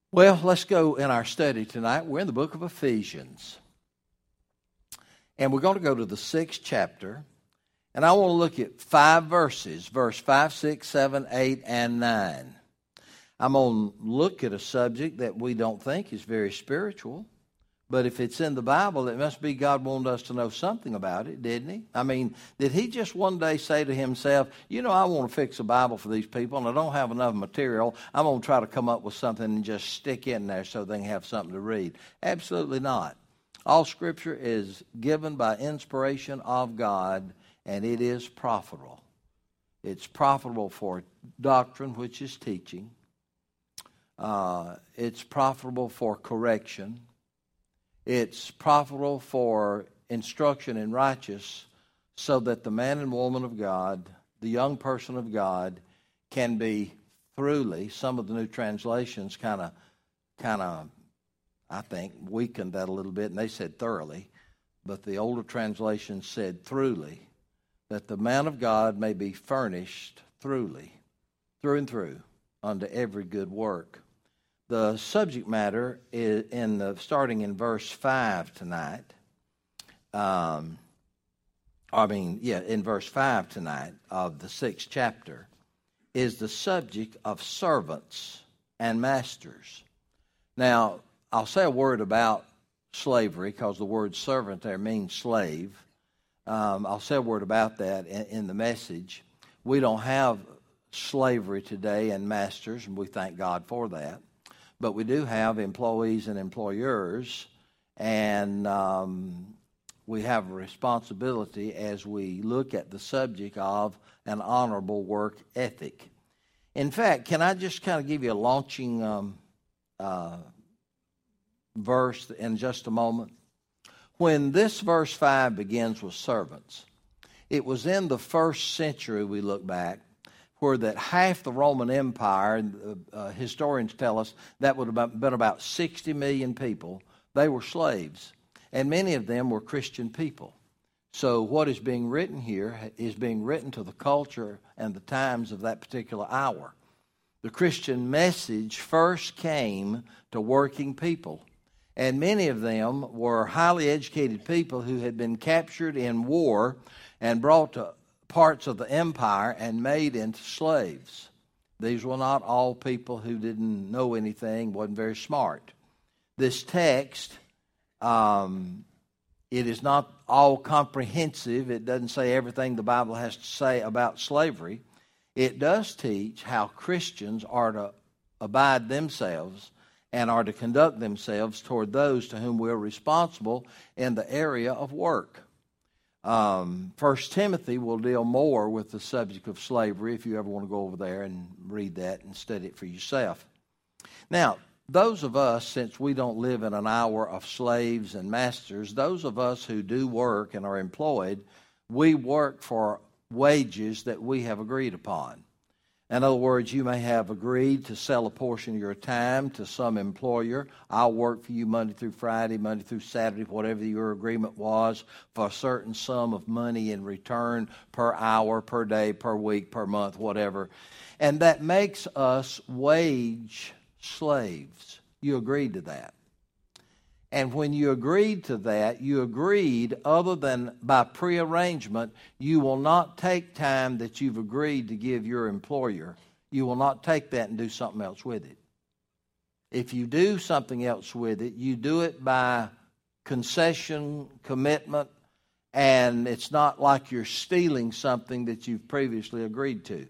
Well, let's go in our study tonight. We're in the book of Ephesians. And we're going to go to the 6th chapter. And I want to look at 5 verses, verse 5, 6, 7, 8, and 9. I'm going to look at a subject that we don't think is very spiritual. But if it's in the Bible, it must be God wanted us to know something about it, didn't he? I mean, did he just one day say to himself, I want to fix a Bible for these people, and I don't have enough material. I'm going to try to come up with something and just stick in there so they can have something to read. Absolutely not. All Scripture is given by inspiration of God, and it is profitable. It's profitable for doctrine, which is teaching. It's profitable for correction. It's profitable for instruction in righteousness, so that the man and woman of God, the young person of God, can be thoroughly. Some of the new translations kind of, I think, weakened that a little bit, and they said thoroughly, but the older translations said thoroughly, that the man of God may be furnished thoroughly, through and through, unto every good work. The subject matter is starting in verse 5 tonight. In verse 5 tonight of the 6th chapter is the subject of servants and masters. Now, I'll say a word about slavery because the word servant there means slave. I'll say a word about that in the message. We don't have slavery today and masters, and we thank God for that. But we do have employees and employers, and we have a responsibility as we look at the subject of an honorable work ethic. In fact, can I just kind of give you a launching verse in just a moment? When this verse 5 begins with servants, it was in the 1st century, we look back, where that half the Roman Empire, historians tell us that would have been about 60 million people, they were slaves. And many of them were Christian people. So what is being written here is being written to the culture and the times of that particular hour. The Christian message first came to working people. And many of them were highly educated people who had been captured in war and brought to parts of the empire and made into slaves. These were not all people who didn't know anything, wasn't very smart. This text, it is not all comprehensive. It doesn't say everything the Bible has to say about slavery. It does teach how Christians are to abide themselves and are to conduct themselves toward those to whom we're responsible in the area of work. 1 Timothy will deal more with the subject of slavery if you ever want to go over there and read that and study it for yourself. Now, those of us, since we don't live in an hour of slaves and masters, those of us who do work and are employed, we work for wages that we have agreed upon. In other words, you may have agreed to sell a portion of your time to some employer. I'll work for you Monday through Friday, Monday through Saturday, whatever your agreement was, for a certain sum of money in return per hour, per day, per week, per month, whatever. And that makes us wage slaves. You agreed to that. And when you agreed to that, you agreed, other than by prearrangement, you will not take time that you've agreed to give your employer. You will not take that and do something else with it. If you do something else with it, you do it by concession, commitment, and it's not like you're stealing something that you've previously agreed to.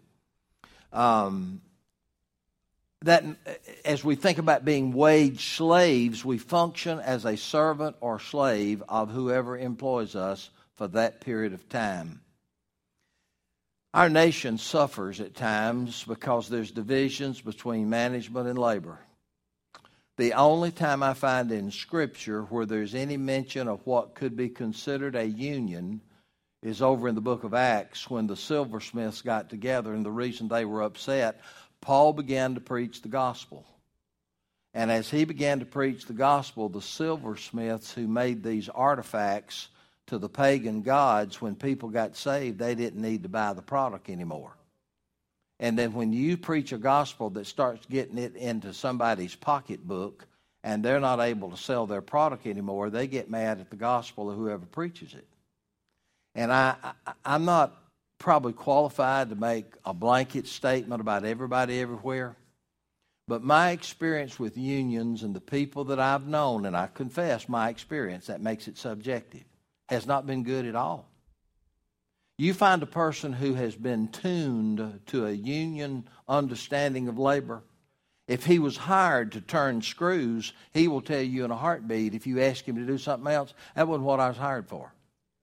That as we think about being wage slaves, we function as a servant or slave of whoever employs us for that period of time. Our nation suffers at times because there's divisions between management and labor. The only time I find in Scripture where there's any mention of what could be considered a union is over in the book of Acts when the silversmiths got together, and the reason they were upset, Paul began to preach the gospel. And as he began to preach the gospel, the silversmiths who made these artifacts to the pagan gods, when people got saved, they didn't need to buy the product anymore. And then when you preach a gospel that starts getting it into somebody's pocketbook and they're not able to sell their product anymore, they get mad at the gospel of whoever preaches it. And I'm not probably qualified to make a blanket statement about everybody everywhere, but my experience with unions and the people that I've known, and I confess my experience, that makes it subjective, has not been good at all. You find a person who has been tuned to a union understanding of labor. If he was hired to turn screws, he will tell you in a heartbeat, if you ask him to do something else, that wasn't what I was hired for.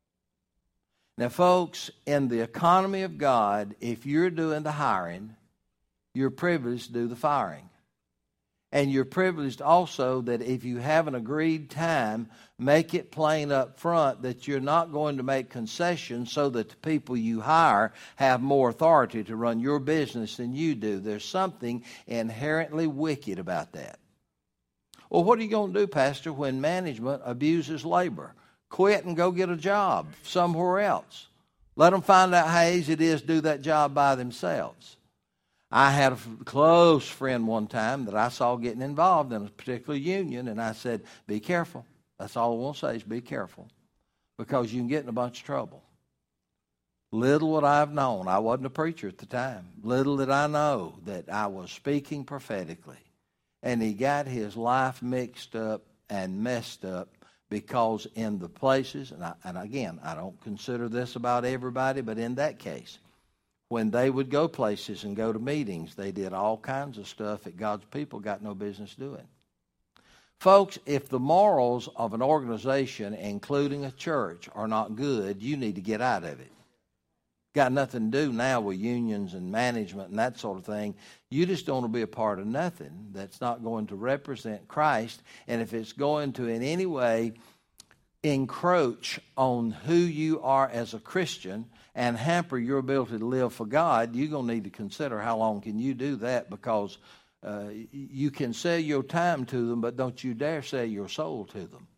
Now, folks, in the economy of God, if you're doing the hiring, you're privileged to do the firing. And you're privileged also that if you have an agreed time, make it plain up front that you're not going to make concessions so that the people you hire have more authority to run your business than you do. There's something inherently wicked about that. Well, what are you going to do, Pastor, when management abuses labor? Quit and go get a job somewhere else. Let them find out how easy it is to do that job by themselves. I had a close friend one time that I saw getting involved in a particular union, and I said, be careful. That's all I want to say is be careful, because you can get in a bunch of trouble. Little would I have known, I wasn't a preacher at the time, little did I know that I was speaking prophetically, and he got his life mixed up and messed up because in the places, and again, I don't consider this about everybody, but in that case, when they would go places and go to meetings, they did all kinds of stuff that God's people got no business doing. Folks, if the morals of an organization, including a church, are not good, you need to get out of it. Got nothing to do now with unions and management and that sort of thing. You just don't want to be a part of nothing that's not going to represent Christ. And if it's going to in any way encroach on who you are as a Christian and hamper your ability to live for God, you're going to need to consider how long can you do that, because you can sell your time to them, but don't you dare sell your soul to them.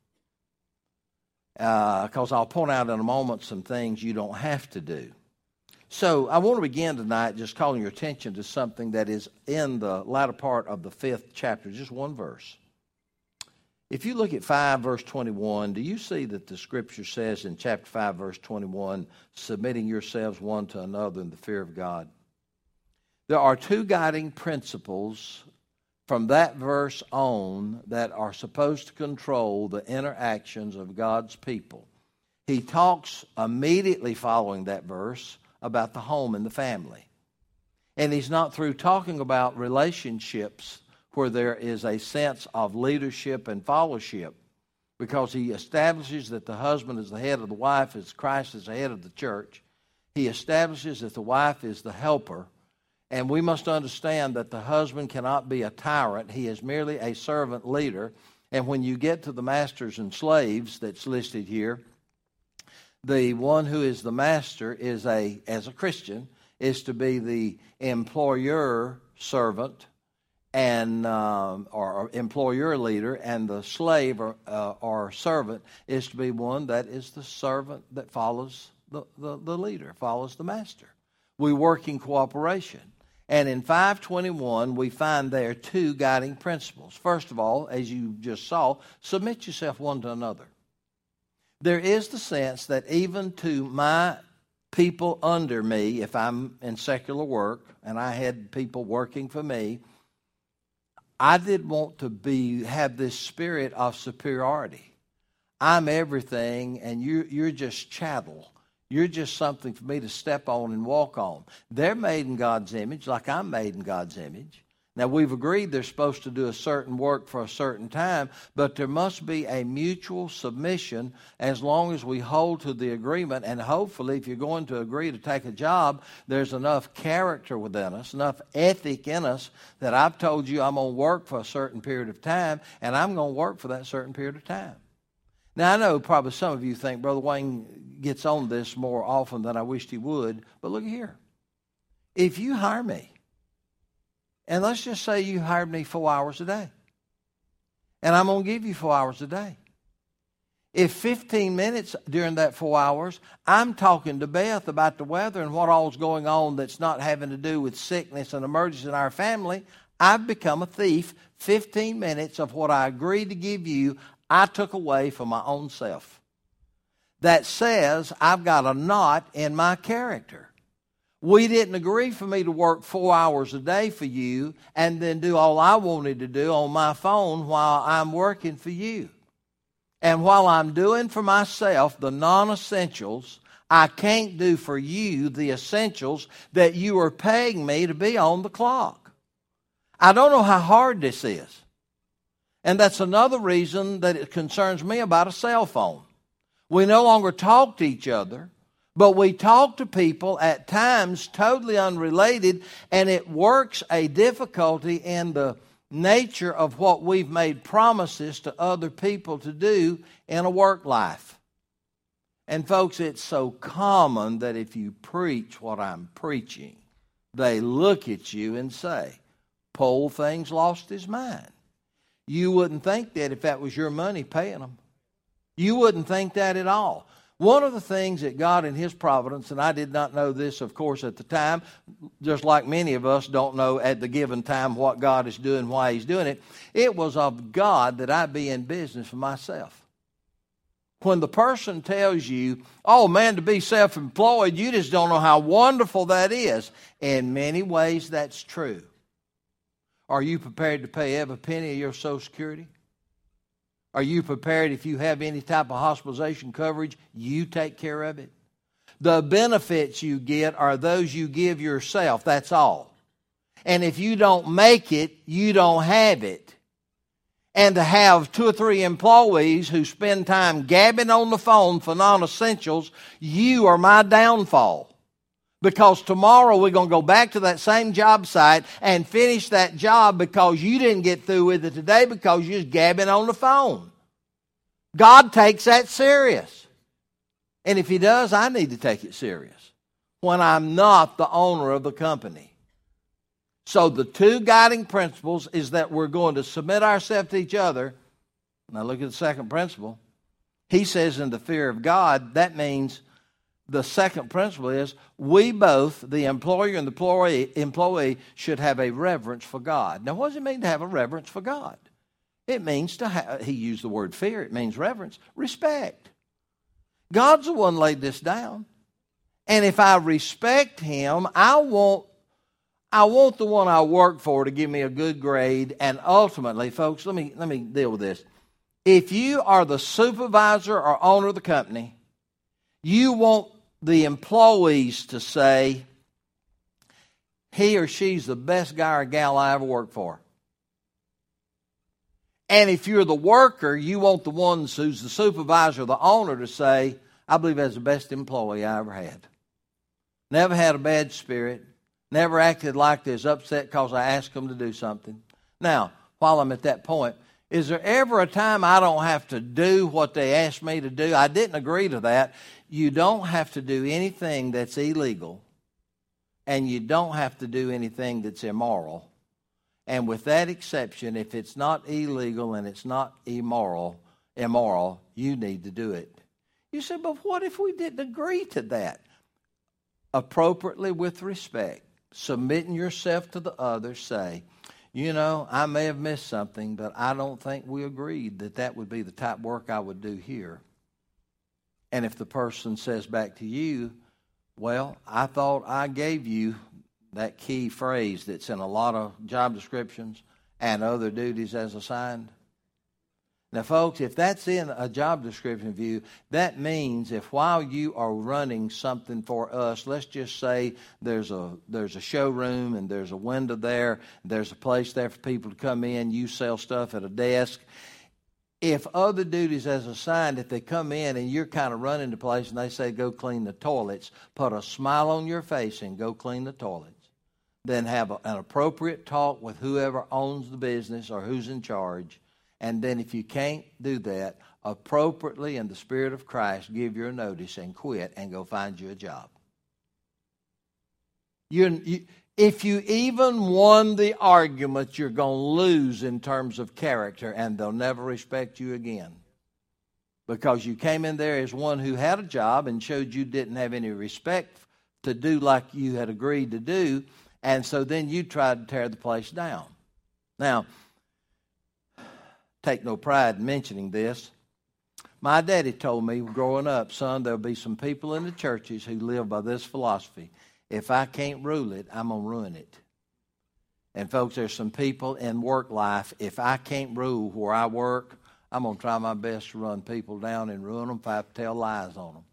Because I'll point out in a moment some things you don't have to do. So I want to begin tonight just calling your attention to something that is in the latter part of the 5th chapter, just one verse. If you look at 5 verse 21, do you see that the scripture says in chapter 5 verse 21, submitting yourselves one to another in the fear of God? There are two guiding principles from that verse on that are supposed to control the interactions of God's people. He talks immediately following that verse about the home and the family. And he's not through talking about relationships where there is a sense of leadership and fellowship, because he establishes that the husband is the head of the wife as Christ is the head of the church. He establishes that the wife is the helper, and we must understand that the husband cannot be a tyrant. He is merely a servant leader. And when you get to the masters and slaves that's listed here, the one who is the master is as a Christian, is to be the employer servant and or employer leader, and the slave or servant is to be one that is the servant that follows the leader, follows the master. We work in cooperation. And in 5:21, we find there two guiding principles. First of all, as you just saw, submit yourself one to another. There is the sense that even to my people under me, if I'm in secular work and I had people working for me, I did want to have this spirit of superiority. I'm everything, and you're just chattel. You're just something for me to step on and walk on. They're made in God's image, like I'm made in God's image. Now, we've agreed they're supposed to do a certain work for a certain time, but there must be a mutual submission as long as we hold to the agreement. And hopefully, if you're going to agree to take a job, there's enough character within us, enough ethic in us that I've told you I'm going to work for a certain period of time, and I'm going to work for that certain period of time. Now, I know probably some of you think Brother Wayne gets on this more often than I wished he would, but look here. If you hire me, and let's just say you hired me 4 hours a day, and I'm going to give you 4 hours a day. If 15 minutes during that 4 hours, I'm talking to Beth about the weather and what all's going on that's not having to do with sickness and emergency in our family, I've become a thief. 15 minutes of what I agreed to give you, I took away for my own self. That says I've got a knot in my character. We didn't agree for me to work 4 hours a day for you and then do all I wanted to do on my phone while I'm working for you. And while I'm doing for myself the non-essentials, I can't do for you the essentials that you are paying me to be on the clock. I don't know how hard this is. And that's another reason that it concerns me about a cell phone. We no longer talk to each other, but we talk to people at times totally unrelated, and it works a difficulty in the nature of what we've made promises to other people to do in a work life. And folks, it's so common that if you preach what I'm preaching, they look at you and say, "Poor thing's lost his mind." You wouldn't think that if that was your money paying them. You wouldn't think that at all. One of the things that God in His providence, and I did not know this, of course, at the time, just like many of us don't know at the given time what God is doing, why He's doing it, it was of God that I be in business for myself. When the person tells you, "Oh man, to be self-employed, you just don't know how wonderful that is," in many ways that's true. Are you prepared to pay every penny of your Social Security? Are you prepared, if you have any type of hospitalization coverage, you take care of it? The benefits you get are those you give yourself, that's all. And if you don't make it, you don't have it. And to have 2 or 3 employees who spend time gabbing on the phone for non-essentials, you are my downfall. Because tomorrow we're going to go back to that same job site and finish that job because you didn't get through with it today because you're just gabbing on the phone. God takes that serious. And if He does, I need to take it serious when I'm not the owner of the company. So the 2 guiding principles is that we're going to submit ourselves to each other. Now look at the second principle. He says in the fear of God, that means the second principle is we both, the employer and the employee, should have a reverence for God. Now, what does it mean to have a reverence for God? It means to have, he used the word fear, it means reverence, respect. God's the one laid this down. And if I respect Him, I want the one I work for to give me a good grade. And ultimately, folks, let me deal with this. If you are the supervisor or owner of the company, you want the employees to say, "He or she's the best guy or gal I ever worked for." And if you're the worker, you want the ones who's the supervisor or the owner to say, "I believe that's the best employee I ever had. Never had a bad spirit. Never acted like they're upset because I asked them to do something." Now, while I'm at that point, is there ever a time I don't have to do what they asked me to do? I didn't agree to that. You don't have to do anything that's illegal, and you don't have to do anything that's immoral. And with that exception, if it's not illegal and it's not immoral, you need to do it. You say, "But what if we didn't agree to that?" Appropriately, with respect, submitting yourself to the other, say, "You know, I may have missed something, but I don't think we agreed that that would be the type of work I would do here." And if the person says back to you, "Well, I thought I gave you that key phrase that's in a lot of job descriptions and other duties as assigned." Now, folks, if that's in a job description view, that means if while you are running something for us, let's just say there's a showroom and there's a window there, there's a place there for people to come in, you sell stuff at a desk. If other duties as assigned, if they come in and you're kind of running the place and they say, "Go clean the toilets," put a smile on your face and go clean the toilets. Then have an appropriate talk with whoever owns the business or who's in charge. And then if you can't do that, appropriately in the Spirit of Christ, give your notice and quit and go find you a job. If you even won the argument, you're going to lose in terms of character, and they'll never respect you again. because you came in there as one who had a job and showed you didn't have any respect to do like you had agreed to do, and so then you tried to tear the place down. Now, take no pride in mentioning this. My daddy told me growing up, son, there'll be some people in the churches who live by this philosophy. If I can't rule it, I'm going to ruin it. And folks, there's some people in work life, if I can't rule where I work, I'm going to try my best to run people down and ruin them if I have to tell lies on them.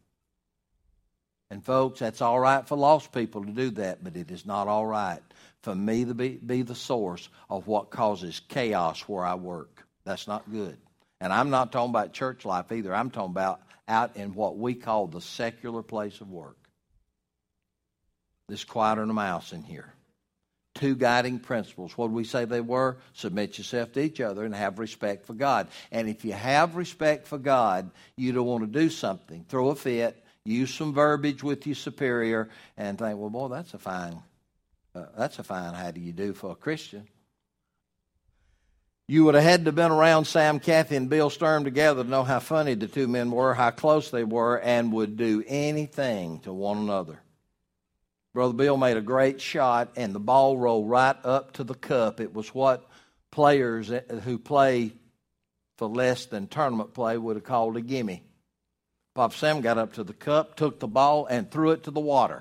And folks, that's all right for lost people to do that, but it is not all right for me to be the source of what causes chaos where I work. That's not good. And I'm not talking about church life either. I'm talking about out in what we call the secular place of work. This quieter than a mouse in here. 2 guiding principles. What did we say they were? Submit yourself to each other and have respect for God. And if you have respect for God, you don't want to do something, throw a fit, use some verbiage with your superior, and think, well, boy, that's a fine how do you do for a Christian. You would have had to have been around Sam, Kathy, and Bill Sturm together to know how funny the 2 men were, how close they were, and would do anything to one another. Brother Bill made a great shot, and the ball rolled right up to the cup. It was what players who play for less than tournament play would have called a gimme. Pop Sam got up to the cup, took the ball, and threw it to the water.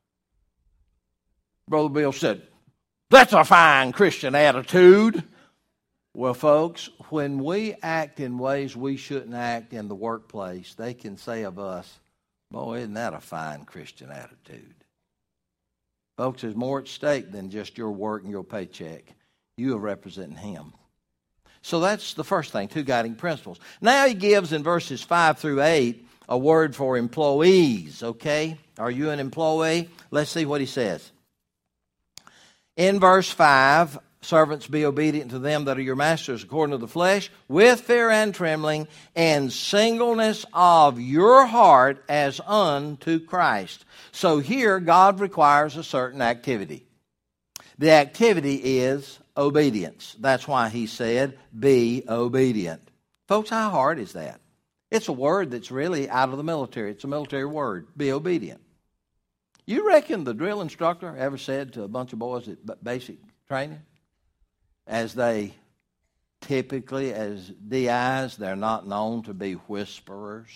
Brother Bill said, "That's a fine Christian attitude." Well, folks, when we act in ways we shouldn't act in the workplace, they can say of us, "Boy, isn't that a fine Christian attitude?" Folks, there's more at stake than just your work and your paycheck. You are representing Him. So that's the first thing, 2 guiding principles. Now he gives in verses 5 through 8 a word for employees, okay? Are you an employee? Let's see what he says. In verse 5, servants, be obedient to them that are your masters according to the flesh, with fear and trembling, and singleness of your heart as unto Christ. So here, God requires a certain activity. The activity is obedience. That's why he said, be obedient. Folks, how hard is that? It's a word that's really out of the military. It's a military word, be obedient. You reckon the drill instructor ever said to a bunch of boys at basic training, as they typically, as DIs, they're not known to be whisperers.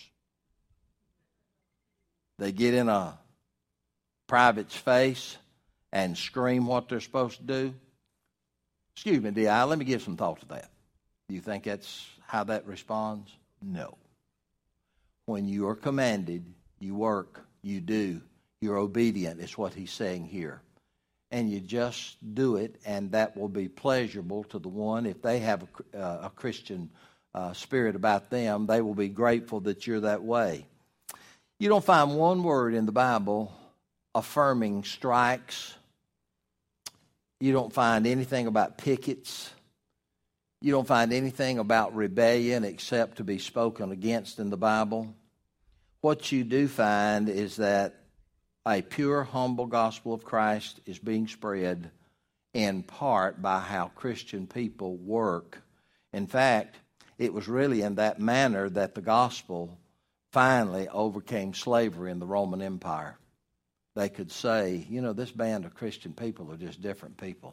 They get in a private's face and scream what they're supposed to do. Excuse me, DI, let me give some thought to that. Do you think that's how that responds? No. When you are commanded, you work, you do, you're obedient, is what he's saying here. And you just do it, and that will be pleasurable to the one. If they have a Christian spirit about them, they will be grateful that you're that way. You don't find one word in the Bible affirming strikes. You don't find anything about pickets. You don't find anything about rebellion except to be spoken against in the Bible. What you do find is that a pure, humble gospel of Christ is being spread in part by how Christian people work. In fact, it was really in that manner that the gospel finally overcame slavery in the Roman Empire. They could say, you know, this band of Christian people are just different people.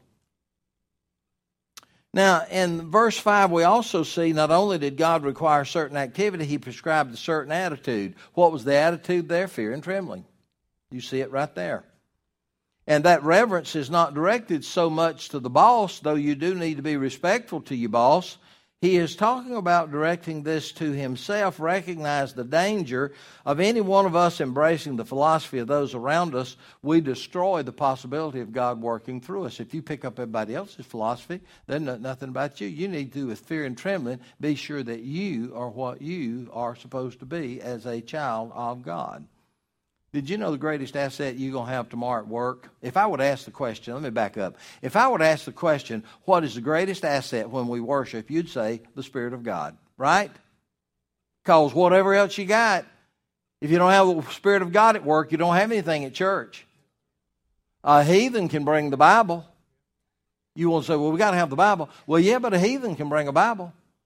Now, in verse 5, we also see not only did God require certain activity, He prescribed a certain attitude. What was the attitude there? Fear and trembling. You see it right there. And that reverence is not directed so much to the boss, though you do need to be respectful to your boss. He is talking about directing this to himself. Recognize the danger of any one of us embracing the philosophy of those around us. We destroy the possibility of God working through us. If you pick up everybody else's philosophy, then nothing about you. You need to, with fear and trembling, be sure that you are what you are supposed to be as a child of God. Did you know the greatest asset you're going to have tomorrow at work? If I would ask the question, let me back up. If I would ask the question, what is the greatest asset when we worship, you'd say the Spirit of God, right? Because whatever else you got, if you don't have the Spirit of God at work, you don't have anything at church. A heathen can bring the Bible. You want to say, well, we got to have the Bible. Well, yeah, but a heathen can bring a Bible.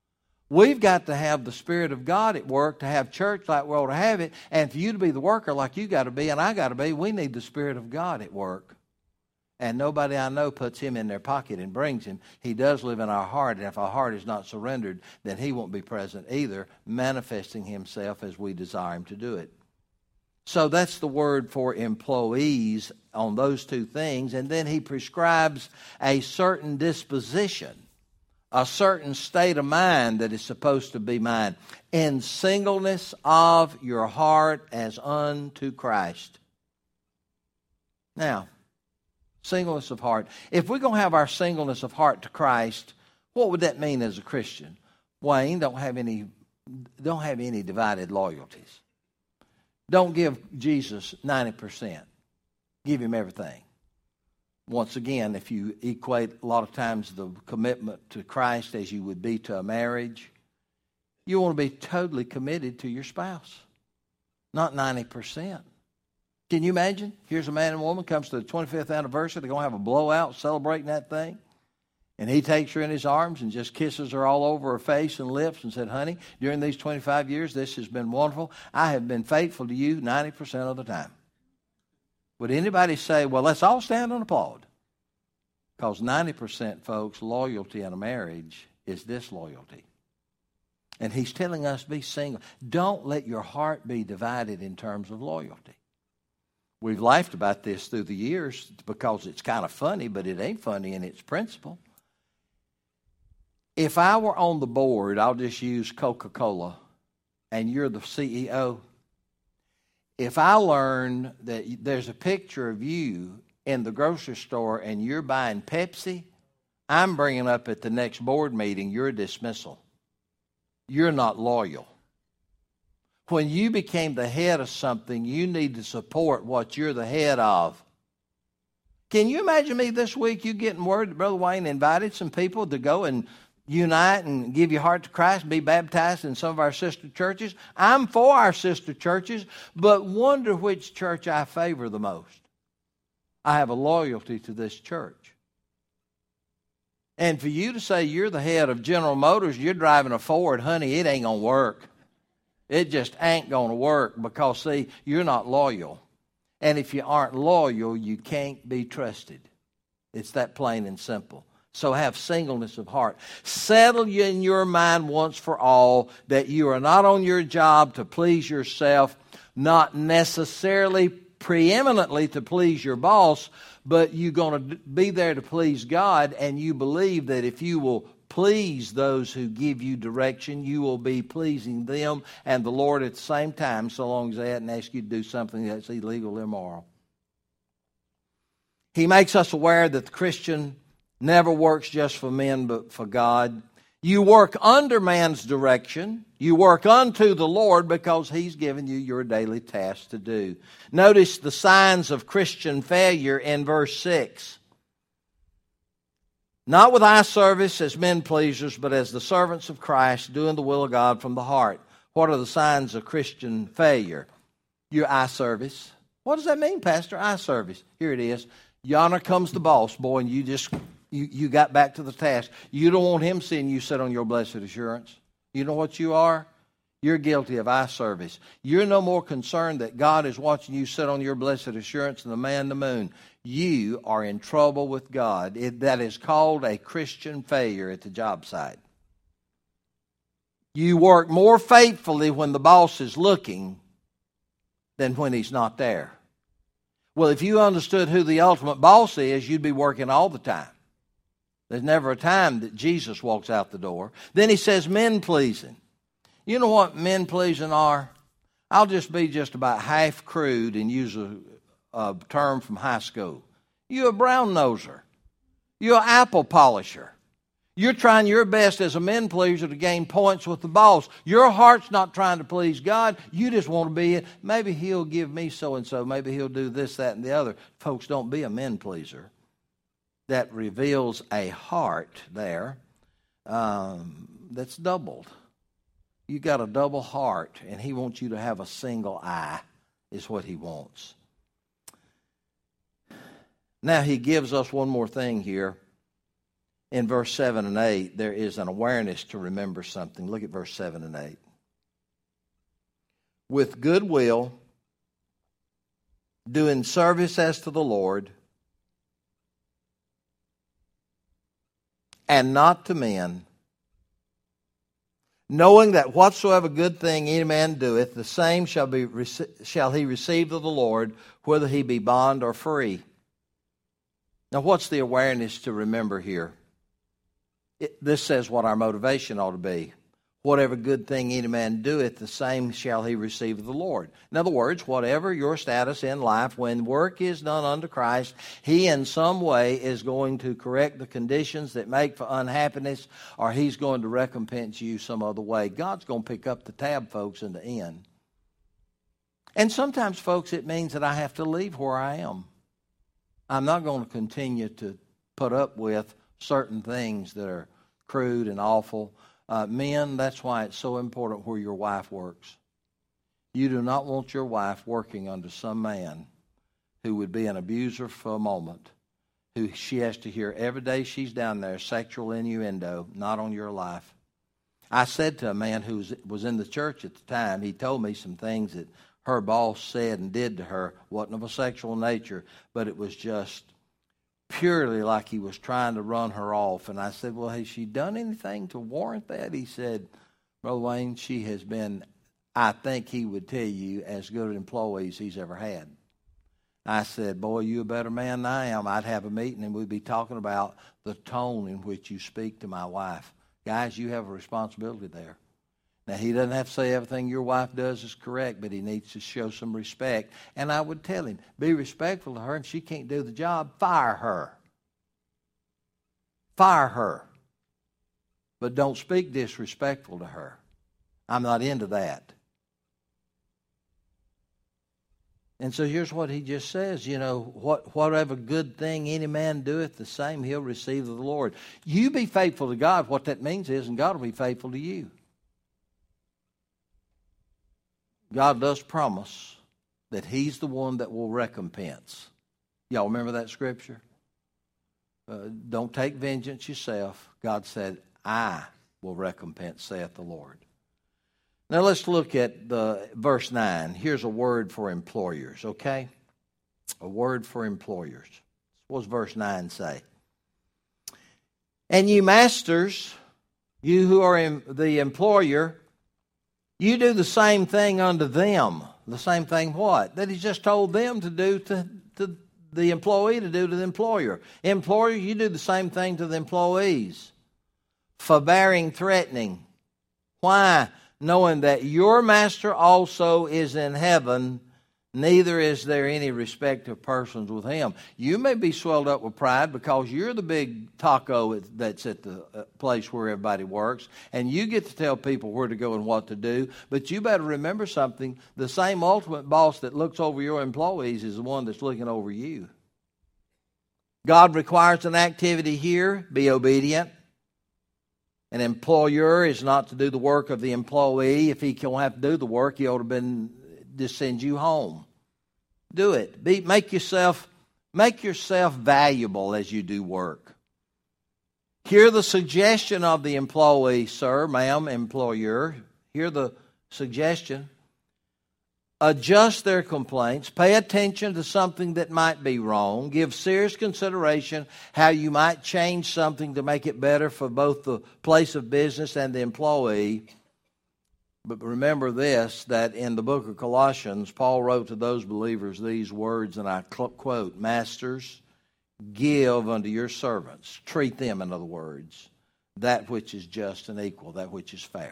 We've got to have the Spirit of God at work to have church like we ought to have it. And for you to be the worker like you got to be and I got to be, we need the Spirit of God at work. And nobody I know puts him in their pocket and brings him. He does live in our heart, and if our heart is not surrendered, then he won't be present either, manifesting himself as we desire him to do it. So that's the word for employees on those two things. And then he prescribes a certain disposition, a certain state of mind that is supposed to be mine. In singleness of your heart as unto Christ. Now, singleness of heart. If we're going to have our singleness of heart to Christ, what would that mean as a Christian? Wayne, don't have any divided loyalties. Don't give Jesus 90%. Give him everything. Once again, if you equate a lot of times the commitment to Christ as you would be to a marriage, you want to be totally committed to your spouse, not 90%. Can you imagine? Here's a man and woman, comes to the 25th anniversary. They're going to have a blowout celebrating that thing. And he takes her in his arms and just kisses her all over her face and lips and said, honey, during these 25 years, this has been wonderful. I have been faithful to you 90% of the time. Would anybody say, well, let's all stand and applaud? Because 90%, folks, loyalty in a marriage is disloyalty. And he's telling us be single. Don't let your heart be divided in terms of loyalty. We've laughed about this through the years because it's kind of funny, but it ain't funny in its principle. If I were on the board, I'll just use Coca-Cola, and you're the CEO. If I learn that there's a picture of you in the grocery store and you're buying Pepsi, I'm bringing up at the next board meeting your dismissal. You're not loyal. When you became the head of something, you need to support what you're the head of. Can you imagine me this week, you getting word that Brother Wayne invited some people to go and unite and give your heart to Christ and be baptized in some of our sister churches? I'm for our sister churches, but wonder which church I favor the most. I have a loyalty to this church. And for you to say you're the head of General Motors, you're driving a Ford, honey, it ain't going to work. It just ain't going to work because, see, you're not loyal. And if you aren't loyal, you can't be trusted. It's that plain and simple. So have singleness of heart. Settle in your mind once for all that you are not on your job to please yourself, not necessarily preeminently to please your boss, but you're going to be there to please God, and you believe that if you will please those who give you direction, you will be pleasing them and the Lord at the same time, so long as they hadn't asked you to do something that's illegal or immoral. He makes us aware that the Christian never works just for men but for God. You work under man's direction. You work unto the Lord because He's given you your daily tasks to do. Notice the signs of Christian failure in verse 6. Not with eye service as men pleasers, but as the servants of Christ, doing the will of God from the heart. What are the signs of Christian failure? Your eye service. What does that mean, Pastor? Eye service. Here it is. Yonder comes the boss, boy, and you got back to the task. You don't want him seeing you sit on your blessed assurance. You know what you are? You're guilty of eye service. You're no more concerned that God is watching you sit on your blessed assurance than the man in the moon. You are in trouble with God. That is called a Christian failure at the job site. You work more faithfully when the boss is looking than when he's not there. Well, if you understood who the ultimate boss is, you'd be working all the time. There's never a time that Jesus walks out the door. Then he says men pleasing. You know what men pleasing are? I'll just be about half crude and use a term from high school. You're a brown noser. You're an apple polisher. You're trying your best as a men pleaser to gain points with the boss. Your heart's not trying to please God. You just want to be it. Maybe He'll give me so-and-so. Maybe He'll do this, that, and the other. Folks, don't be a men pleaser. That reveals a heart there that's doubled. You got a double heart, and He wants you to have a single eye, is what He wants. Now He gives us one more thing here. in verse 7 and 8, there is an awareness to remember something. Look at verse 7 and 8. With good will, doing service as to the Lord, and not to men, knowing that whatsoever good thing any man doeth, the same shall he receive of the Lord, whether he be bond or free. Now, what's the awareness to remember here? This says what our motivation ought to be. Whatever good thing any man doeth, the same shall he receive of the Lord. In other words, whatever your status in life, when work is done unto Christ, he in some way is going to correct the conditions that make for unhappiness, or he's going to recompense you some other way. God's going to pick up the tab, folks, in the end. And sometimes, folks, it means that I have to leave where I am. I'm not going to continue to put up with certain things that are crude and awful. Men, that's why it's so important where your wife works. You do not want your wife working under some man who would be an abuser for a moment, who she has to hear every day she's down there, sexual innuendo, not on your life. I said to a man who was in the church at the time, he told me some things that her boss said and did to her, wasn't of a sexual nature, but it was just purely like he was trying to run her off. And I said, well, has she done anything to warrant that? He said, Brother Wayne, she has been, I think he would tell you, as good an employee as he's ever had. I said, boy, you a better man than I am. I'd have a meeting and we'd be talking about the tone in which you speak to my wife. Guys, you have a responsibility there. Now, he doesn't have to say everything your wife does is correct, but he needs to show some respect. And I would tell him, be respectful to her. If she can't do the job, fire her. Fire her. But don't speak disrespectful to her. I'm not into that. And so here's what he just says, whatever good thing any man doeth, the same he'll receive of the Lord. You be faithful to God. What that means is, and God will be faithful to you. God does promise that he's the one that will recompense. Y'all remember that scripture? Don't take vengeance yourself. God said, I will recompense, saith the Lord. Now let's look at the verse 9. Here's a word for employers, okay? A word for employers. What does verse 9 say? And you masters, you who are the employer, you do the same thing unto them. The same thing what? That he's just told them to do to the employee to do to the employer. Employer, you do the same thing to the employees. Forbearing, threatening. Why? Knowing that your master also is in heaven, neither is there any respect of persons with him. You may be swelled up with pride because you're the big taco that's at the place where everybody works, and you get to tell people where to go and what to do. But you better remember something. The same ultimate boss that looks over your employees is the one that's looking over you. God requires an activity here. Be obedient. An employer is not to do the work of the employee. If he don't have to do the work, he ought to just send you home. Do it. Make yourself valuable as you do work. Hear the suggestion of the employee, sir, ma'am, employer. Hear the suggestion. Adjust their complaints. Pay attention to something that might be wrong. Give serious consideration how you might change something to make it better for both the place of business and the employee. But remember this, that in the book of Colossians, Paul wrote to those believers these words, and I quote, Masters, give unto your servants, treat them, in other words, that which is just and equal, that which is fair.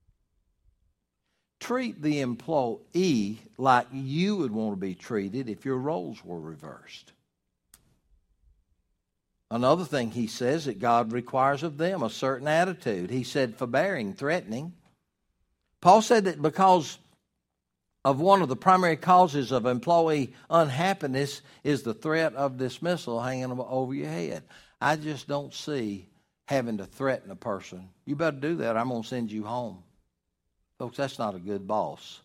Treat the employee like you would want to be treated if your roles were reversed. Another thing he says that God requires of them, a certain attitude. He said forbearing, threatening. Paul said that because of one of the primary causes of employee unhappiness is the threat of dismissal hanging over your head. I just don't see having to threaten a person. You better do that, I'm going to send you home. Folks, that's not a good boss.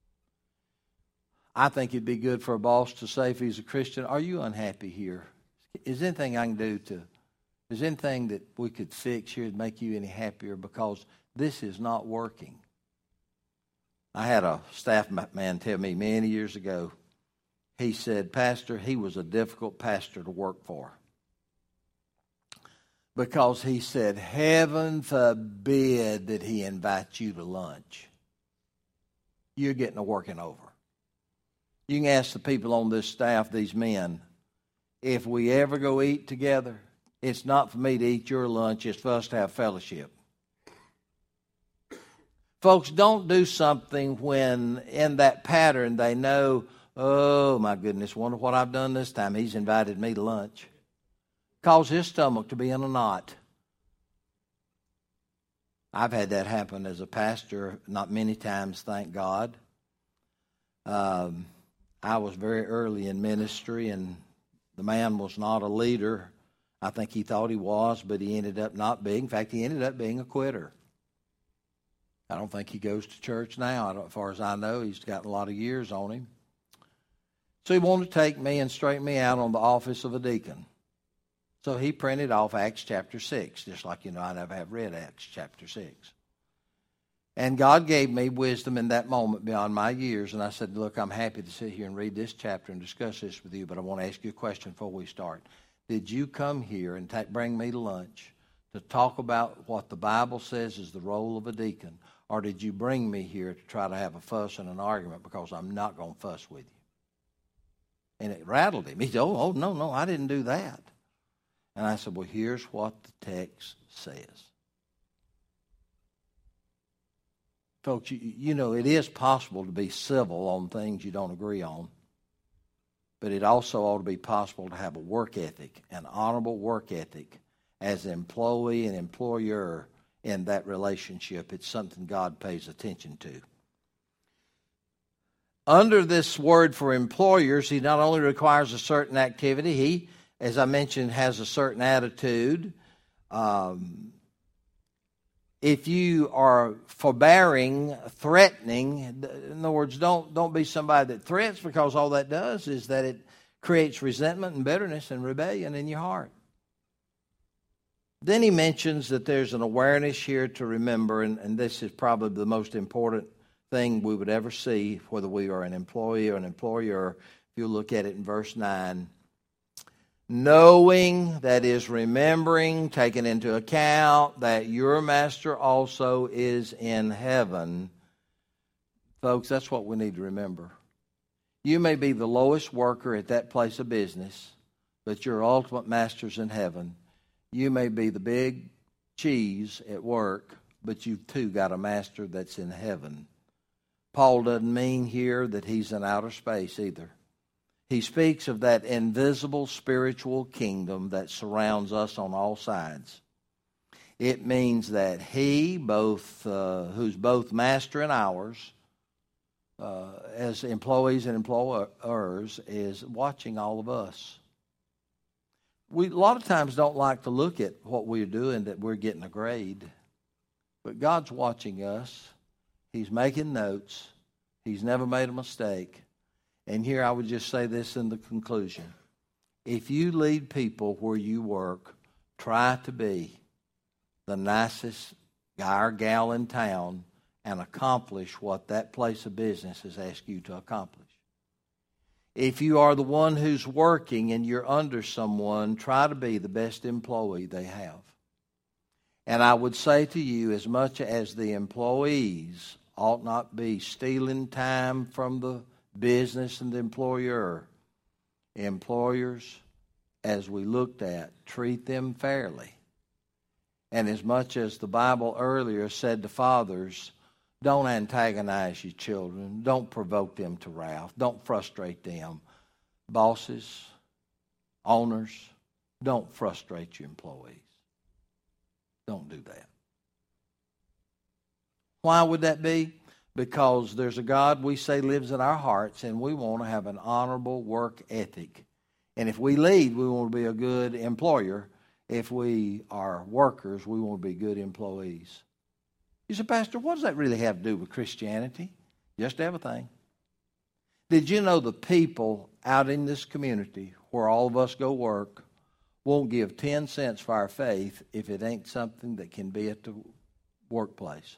I think it'd be good for a boss to say, if he's a Christian, are you unhappy here? Is there anything I can do to Is there anything that we could fix here to make you any happier? Because this is not working. I had a staff man tell me many years ago, he said, Pastor, he was a difficult pastor to work for. Because he said, heaven forbid that he invites you to lunch. You're getting a working over. You can ask the people on this staff, these men, if we ever go eat together, it's not for me to eat your lunch, it's for us to have fellowship. Folks, don't do something when in that pattern they know, oh my goodness, wonder what I've done this time. He's invited me to lunch. Cause his stomach to be in a knot. I've had that happen as a pastor, not many times, thank God. I was very early in ministry, and the man was not a leader. I think he thought he was, but he ended up not being. In fact, he ended up being a quitter. I don't think he goes to church now. As far as I know, he's got a lot of years on him. So he wanted to take me and straighten me out on the office of a deacon. So he printed off Acts chapter 6, just like, I never have read Acts chapter 6. And God gave me wisdom in that moment beyond my years. And I said, look, I'm happy to sit here and read this chapter and discuss this with you, but I want to ask you a question before we start. Did you come here and bring me to lunch to talk about what the Bible says is the role of a deacon? Or did you bring me here to try to have a fuss and an argument because I'm not going to fuss with you? And it rattled him. He said, oh, no, I didn't do that. And I said, well, here's what the text says. Folks, you know, it is possible to be civil on things you don't agree on. But it also ought to be possible to have a work ethic, an honorable work ethic, as an employee and employer in that relationship. It's something God pays attention to. Under this word for employers, he not only requires a certain activity, he, as I mentioned, has a certain attitude. If you are forbearing, threatening, in other words, don't be somebody that threats, because all that does is that it creates resentment and bitterness and rebellion in your heart. Then he mentions that there's an awareness here to remember, and this is probably the most important thing we would ever see, whether we are an employee or an employer. If you look at it in verse 9, knowing, that is remembering, taking into account that your master also is in heaven. Folks, that's what we need to remember. You may be the lowest worker at that place of business, but your ultimate master's in heaven. You may be the big cheese at work, but you've too got a master that's in heaven. Paul doesn't mean here that he's in outer space either. He speaks of that invisible spiritual kingdom that surrounds us on all sides. It means that he, who's both master and ours, as employees and employers, is watching all of us. We a lot of times don't like to look at what we're doing, that we're getting a grade. But God's watching us. He's making notes. He's never made a mistake. And here I would just say this in the conclusion. If you lead people where you work, try to be the nicest guy or gal in town and accomplish what that place of business has asked you to accomplish. If you are the one who's working and you're under someone, try to be the best employee they have. And I would say to you, as much as the employees ought not be stealing time from the business and the employer, employers, as we looked at, treat them fairly. And as much as the Bible earlier said to fathers, don't antagonize your children. Don't provoke them to wrath. Don't frustrate them. Bosses, owners, don't frustrate your employees. Don't do that. Why would that be? Because there's a God we say lives in our hearts, and we want to have an honorable work ethic. And if we lead, we want to be a good employer. If we are workers, we want to be good employees. You say, Pastor, what does that really have to do with Christianity? Just everything. Did you know the people out in this community where all of us go work won't give 10 cents for our faith if it ain't something that can be at the workplace.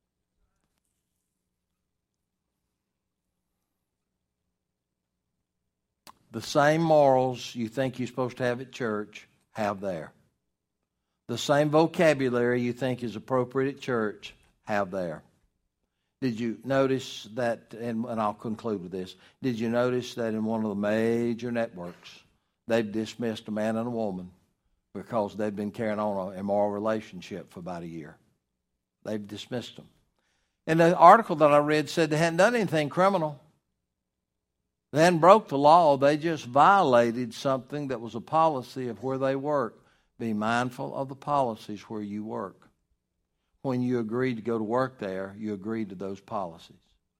The same morals you think you're supposed to have at church, have there. The same vocabulary you think is appropriate at church, have there. Did you notice that, and I'll conclude with this, did you notice that in one of the major networks, they've dismissed a man and a woman because they've been carrying on an immoral relationship for about a year? They've dismissed them. And the article that I read said they hadn't done anything criminal. They hadn't broke the law. They just violated something that was a policy of where they work. Be mindful of the policies where you work. When you agreed to go to work there, you agreed to those policies.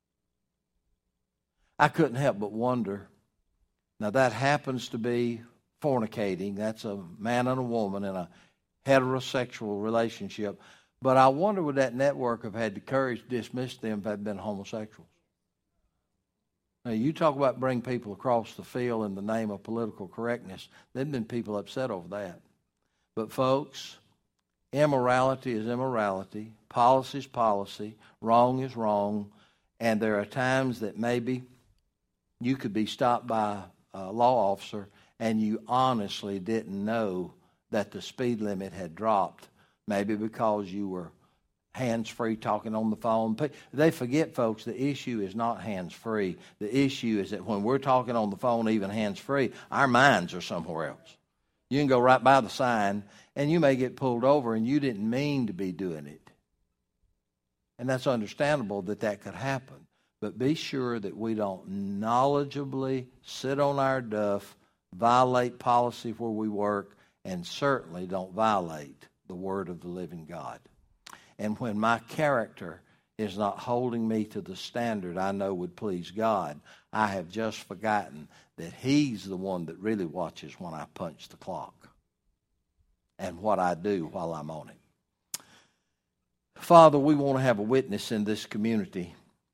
I couldn't help but wonder. Now that happens to be fornicating. That's a man and a woman in a heterosexual relationship. But I wonder would that network have had the courage to dismiss them if they'd been homosexuals? Now you talk about bring people across the field in the name of political correctness. There've been people upset over that. But folks, immorality is immorality. Policy is policy. Wrong is wrong. And there are times that maybe you could be stopped by a law officer and you honestly didn't know that the speed limit had dropped. Maybe because you were hands-free talking on the phone. They forget, folks, the issue is not hands-free. The issue is that when we're talking on the phone, even hands-free, our minds are somewhere else. You can go right by the sign, and you may get pulled over, and you didn't mean to be doing it. And that's understandable that that could happen. But be sure that we don't knowledgeably sit on our duff, violate policy where we work, and certainly don't violate the word of the living God. And when my character is not holding me to the standard I know would please God, I have just forgotten that He's the one that really watches when I punch the clock and what I do while I'm on it. Father, we want to have a witness in this community.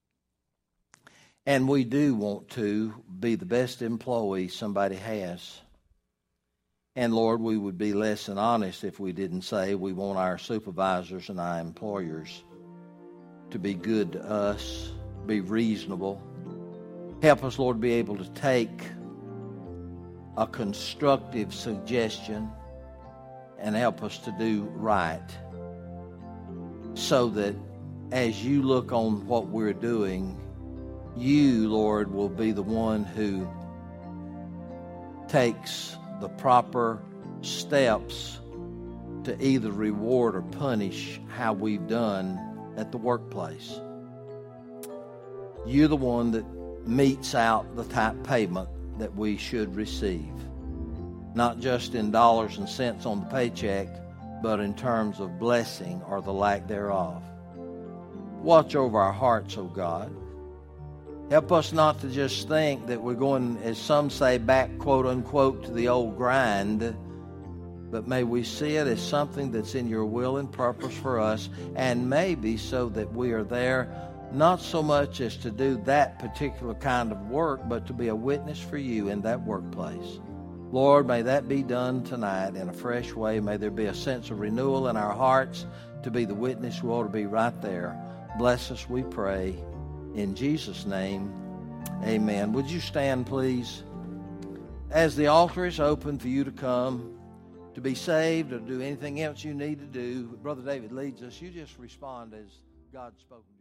And we do want to be the best employee somebody has. And Lord, we would be less than honest if we didn't say we want our supervisors and our employers to be good to us, be reasonable. Help us, Lord, be able to take a constructive suggestion and help us to do right so that as you look on what we're doing, you, Lord, will be the one who takes the proper steps to either reward or punish how we've done at the workplace. You're the one that metes out the type payment that we should receive, not just in dollars and cents on the paycheck, but in terms of blessing or the lack thereof. Watch over our hearts, O God. Help us not to just think that we're going, as some say, back, quote unquote, to the old grind, but may we see it as something that's in your will and purpose for us, and maybe so that we are there not so much as to do that particular kind of work, but to be a witness for you in that workplace. Lord, may that be done tonight in a fresh way. May there be a sense of renewal in our hearts to be the witness we ought to be right there. Bless us, we pray. In Jesus' name, amen. Would you stand, please? As the altar is open for you to come, to be saved or do anything else you need to do, Brother David leads us. You just respond as God's spoken to you.